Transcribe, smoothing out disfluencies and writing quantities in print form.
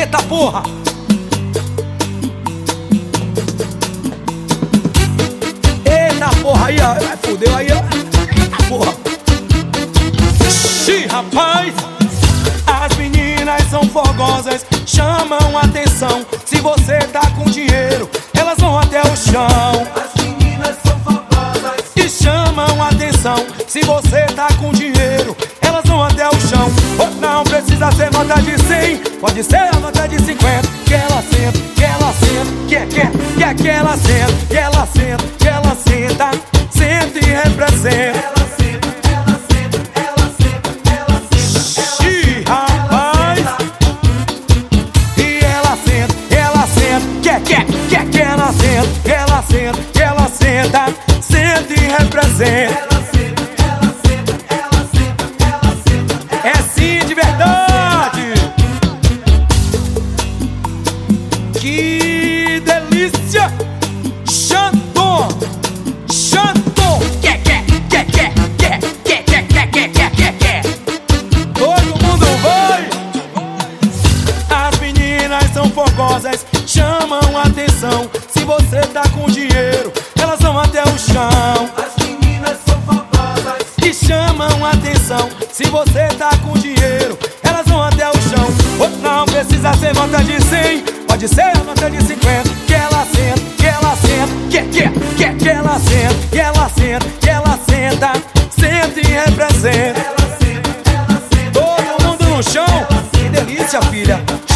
Eita porra! Eita porra, aí ó, fudeu aí ó. Eita porra! Xiii, rapaz! As meninas são fogosas, chamam atenção. Se você tá com dinheiro, elas vão até o chão. As meninas são fogosas e chamam atenção. Se você tá com dinheiro, elas vão até o chão. Oh, não precisa ser nota de 100, pode ser a nota de 50. Que ela senta, que ela senta, que ela senta, que ela senta, que ela senta, senta e representa. Ela senta, ela senta, ela senta, ela senta. Xiii, rapaz! E ela senta, que ela senta, que ela senta, que ela senta, senta e representa. Ela senta, ela senta, ela senta, ela senta. É sim, de verdade! Que delícia! Xandão! Xandão! Todo mundo vai! As meninas são fogosas, chamam atenção. Se você tá com dinheiro, elas vão até o chão. As meninas são fogosas E chamam atenção. Se você tá com dinheiro, elas vão até o chão. Oh, não precisa ser nota de 100, pode ser a nota de 50. Que ela senta, que ela senta, que ela senta, que ela senta, que ela senta, senta e representa. ela senta, ela senta. Todo mundo no chão, que delícia, filha.